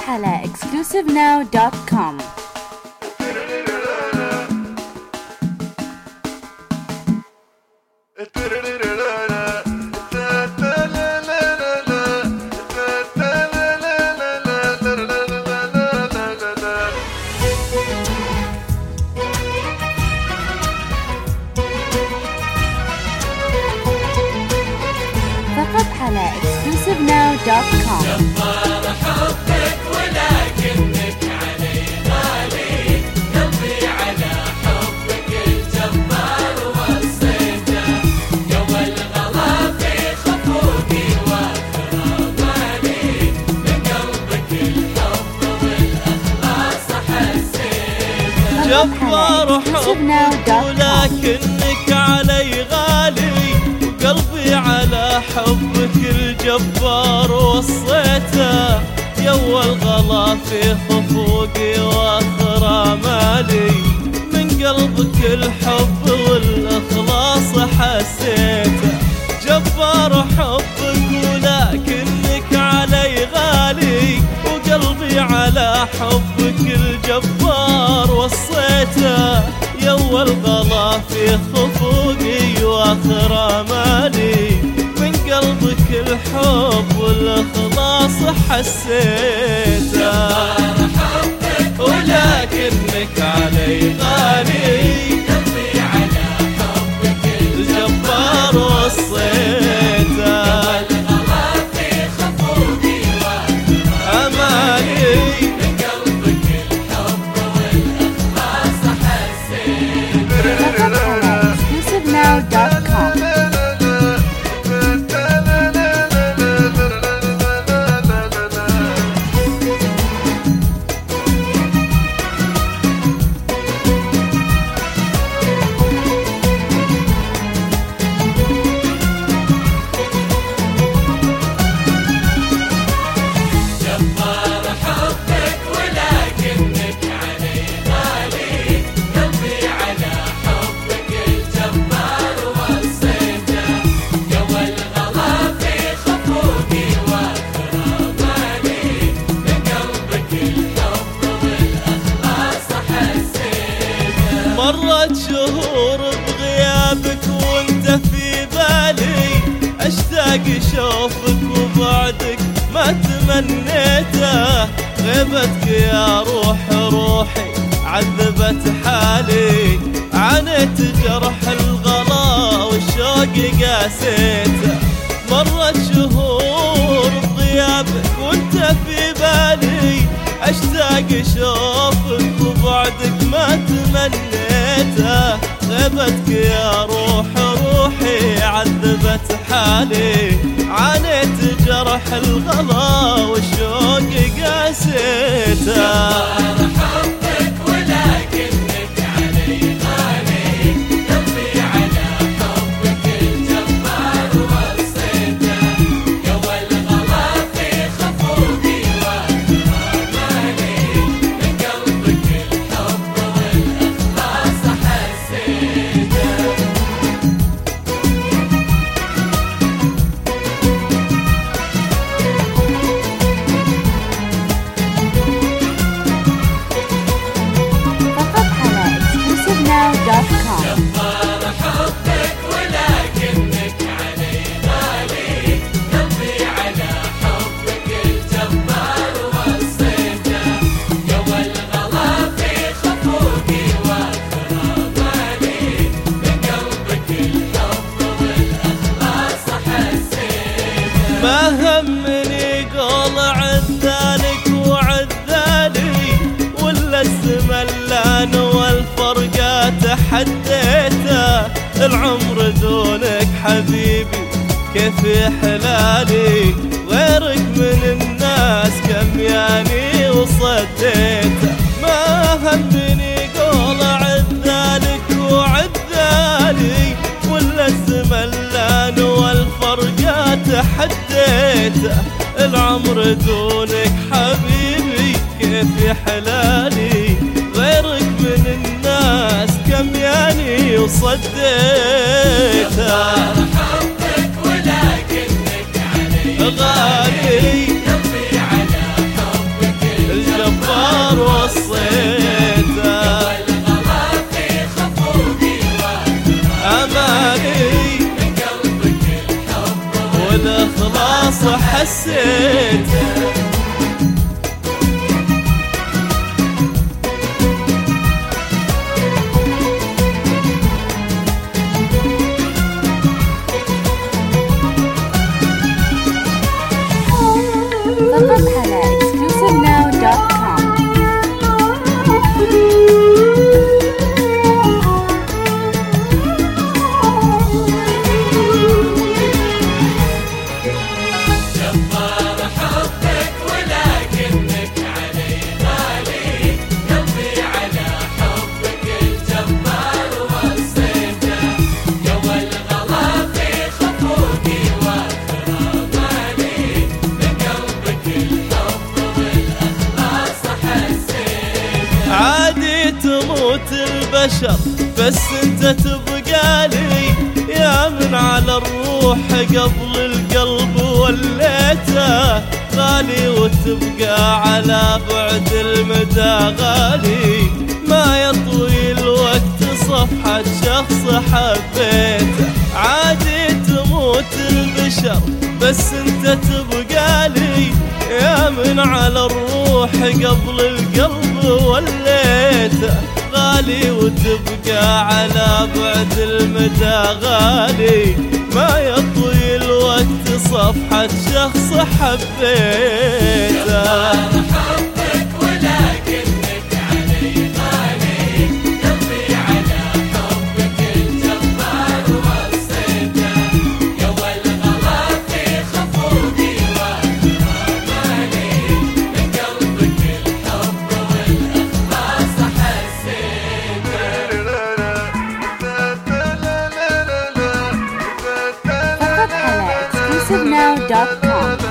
على exclusivenow.com. فقط على exclusivenow.com. جبار حبك ولكنك علي غالي، قلبي على حبك الجبار وصيته، قوى الغلا في خفوقي واكرماني، من قلبك الحب والاخلاص حسيته. جبار حبك ولكنك علي غالي، قلبي على حبك الجبار وصيته، يا الغلا في خفوقي واخر امالي، من قلبك الحب والاخلاص حسيته. جبار حبك ولكنك علي غالي، وقلبي على حبك الجبار وصيته، يا الغلا في خفوقي واخر امالي، من قلبك الحب والاخلاص حسيته. جبار حبك ولكنك علي غالي، قلبي على حبك الجبار وصيته، الغلا في خفوقي امالي، من قلبك الحب والاخلاص حسيته. فقط على exclusivenow.com. جبار حبك ولكنك علي غالي، قلبي على حبك الجبار وصيته، قوى الغلا في خفوقي واكرماني، من قلبك الحب والاخلاص حسيته. مرت شهور بغيابك وانت في بالي، اشتاق اشوفك وبعدك ما تمنيته، غيبتك يا روح روحي عذبت حالي، عانيت جرح الغلا والشوق قاسيته. مرت شهور بغيابك وانت في بالي، اشتاق اشوفك وبعدك ما تمنيته، غيبتك يا روح روحي عذبت حالي، عانيت جرح الغلا والشوق قاسيته. جبار حبك ولكنك علي غالي، قلبي على حبك الجبار وصيته، قوى الغلا في خفوقي واكرماني، من قلبك الحب والاخلاص حسيته. فقط على exclusivenow.com. جبار حبك ولكنك علي غالي، قلبي على حبك الجبار وصيته، قوى الغلا في خفوقي واكرماني، من قلبك الحب والاخلاص حسيته. ما همني قول عذالك وعذالي، ولا الزملان والفرقة تحديته، العمر دونك حبيبي كيف حلالي، غيرك من الناس كم ياني وصديته. ما همني قول عذالك وعذالي، ولا الزملان والفرقة تحديته، العمر دونك حبيبي كيف حلالي، غيرك من الناس كم ياني وصديته. جبار حبك ولكنك علي غالي قلبي على حبك والإخلاص حسيته. فقط على exclusivenow.com. جبار حبك ولكنك علي غالي، قلبي على حبك الجبار وصيته. جوى الغلا في خفوقي واكرامالي، بقلبك الحب والاخلاص حسيته. عادي تموت البشر بس انت تبقى لي، يا من على الروح قبل القلب وليته. غالي وتبقى على بعد المدى غالي، ما يطوي الوقت صفحة شخص حبيته. عادي تموت البشر بس انت تبقى لي، يا من على الروح قبل القلب وليته. غالي وتبقى على بعد المدى غالي، ما يطوي الوقت صفحة شخص حبيته. حبك ولكنك علي غالي، قلبي على حبك الجبار وصيته. جوى الغلا في خفوقي واكرامالي، بقلبك الحب والاخلاص حسيته. فقط على exclusivenow.com.